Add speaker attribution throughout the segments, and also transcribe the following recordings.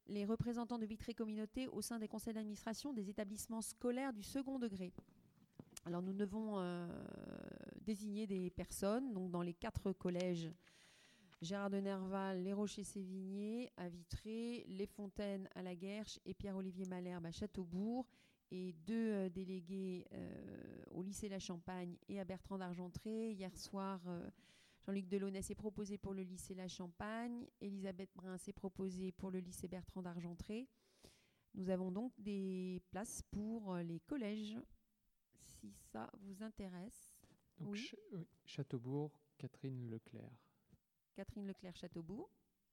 Speaker 1: les représentants de Vitré Communauté au sein des conseils d'administration des établissements scolaires du second degré. Alors nous devons désigner des personnes, donc dans les 4 collèges, Gérard de Nerval, Les Rochers-Sévigné à Vitré, Les Fontaines à La Guerche et Pierre-Olivier Malherbe à Châteaubourg, et 2 délégués au lycée La Champagne et à Bertrand d'Argentré. Hier soir, Jean-Luc Delaunay s'est proposé pour le lycée La Champagne, Elisabeth Brun s'est proposée pour le lycée Bertrand d'Argentré. Nous avons donc des places pour les collèges, si ça vous intéresse.
Speaker 2: Donc
Speaker 1: Oui.
Speaker 2: Châteaubourg, Catherine Leclerc.
Speaker 1: Catherine Leclerc, Châteaubourg.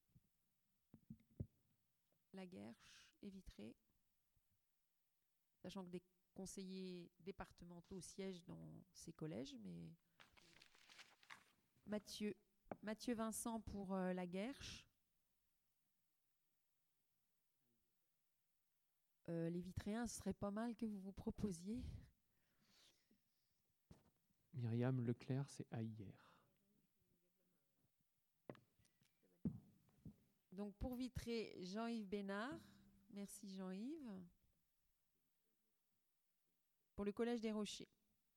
Speaker 1: La Guerche et Vitré. Sachant que des conseillers départementaux siègent dans ces collèges, mais Mathieu Vincent pour La Guerche. Les Vitréens, ce serait pas mal que vous vous proposiez.
Speaker 2: Myriam Leclerc, c'est à hier.
Speaker 1: Donc pour Vitré, Jean-Yves Bénard. Merci Jean-Yves. Pour le Collège des Rochers.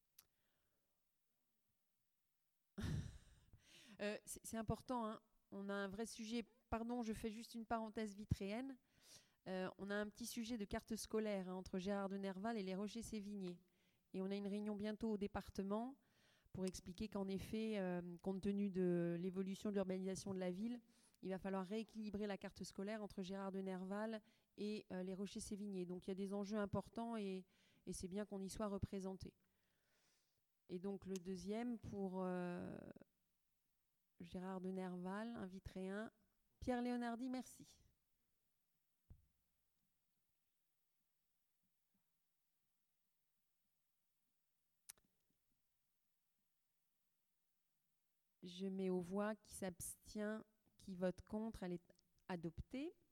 Speaker 1: C'est important, hein. On a un vrai sujet. Pardon, je fais juste une parenthèse vitréenne. On a un petit sujet de carte scolaire, hein, entre Gérard de Nerval et Les Rochers-Sévigné. Et on a une réunion bientôt au département pour expliquer qu'en effet, compte tenu de l'évolution de l'urbanisation de la ville, il va falloir rééquilibrer la carte scolaire entre Gérard de Nerval et Les Rochers-Sévigné. Donc il y a des enjeux importants et c'est bien qu'on y soit représenté. Et donc le deuxième pour Gérard de Nerval, un vitréen. Pierre Léonardi, merci. Je mets aux voix qui s'abstient, qui vote contre, elle est adoptée.